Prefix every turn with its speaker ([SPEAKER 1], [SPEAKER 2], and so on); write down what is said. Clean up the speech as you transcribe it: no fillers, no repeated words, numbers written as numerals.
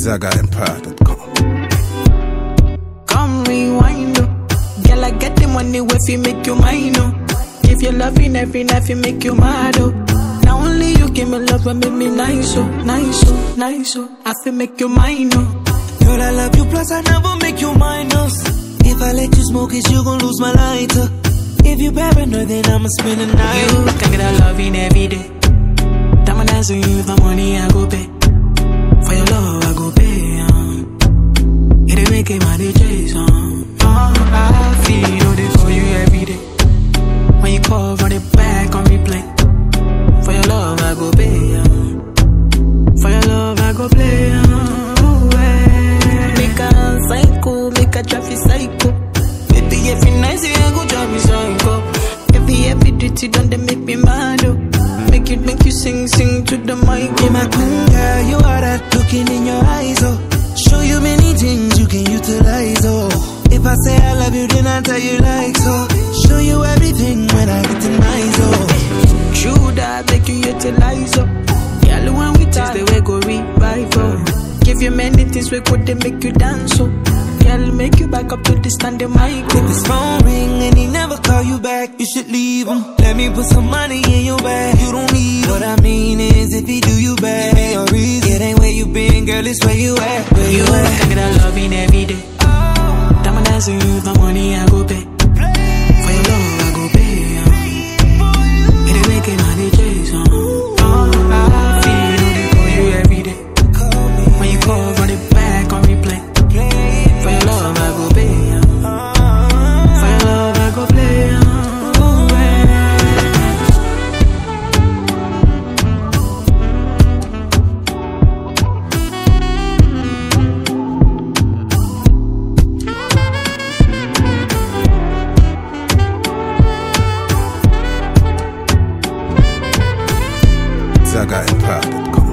[SPEAKER 1] ZagaEmpire.com.
[SPEAKER 2] Come rewind, oh. Girl, I get the money if you make you mine, oh. If you're loving every night, you make you mad, oh. Now only you give me love and make me nice, oh, nice, oh, nice, oh. I feel make you mine, oh.
[SPEAKER 3] Girl, I love you, plus I never make you minus. If I let you smoke it, you gon' lose my lighter. If you paranoid, then I'ma spend the night.
[SPEAKER 2] You can get a loving every day. Diamond dancing you with my money, I go pay. For your love, I go pay, it ain't making my DJs, I feel all day for you every day. When you call, run it back on replay. For your love, I go pay, for your love, I go play, Make a psycho, make a traffic psycho. Baby, every night, say I go drive me psycho. Every duty done, they make me mad, oh. Make you sing to the mic.
[SPEAKER 3] Yeah, my queen girl, you are that looking in your eyes, oh. Show you many things you can utilize, oh. If I say I love you, then I tell you like so. Show you everything when I get to nice, oh.
[SPEAKER 2] True that make you utilize, oh. Girl, when we taste the way go revive, oh. Give you many things we could they make you dance, oh. Girl, make you back up to the standing mic, oh.
[SPEAKER 3] If his phone ring and he never call you back, you should leave him. Let me put some money in your bag. You don't need him. What I mean is if he do you bad, give me a reason. It ain't where you been, girl, it's where you at. Where you at?
[SPEAKER 2] Can get a loving every day. Diamond dancing you with my money, I go pay. For your love, I go pay, it ain't making my DJs, I feel it for you every day. When you call, run it back on replay. For your love, I go pay, for your love, I go play,
[SPEAKER 1] ZagaEmpire.com.